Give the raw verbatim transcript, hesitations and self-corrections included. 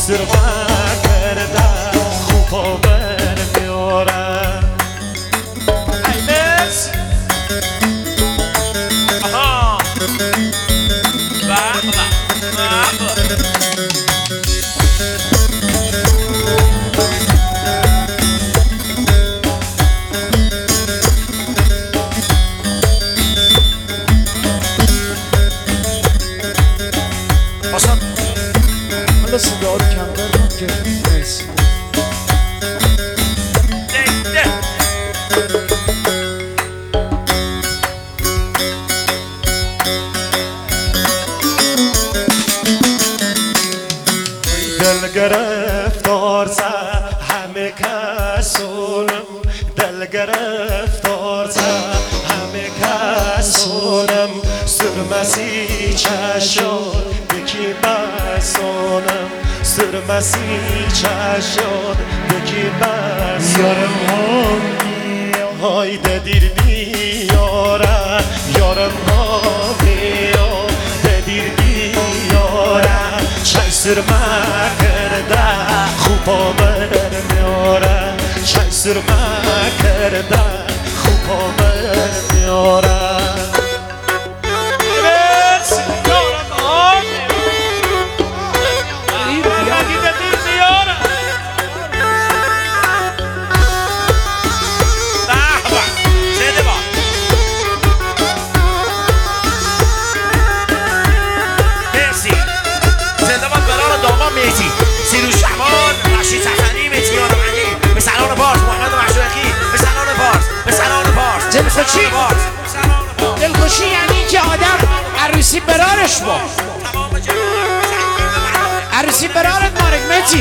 سرما کرده خوب آور میاره ایلس آها بابا بابا حالا صدا رو کمتر کن که مرسی دل گرفتار سه همه کسونم دل گرفتار سه همه کسونم سرمسی چشم یکی بسانم سرمسی چشم یکی بسانم های ددیر بیاره یارم ها بیا ددیر بیاره چای سرما کرده خوب آور میاره چای سرما کرده خوب آور میاره دلخوشی دلخوشی یعنی که آدم عروسی برارش با عروسی برارت مارک متی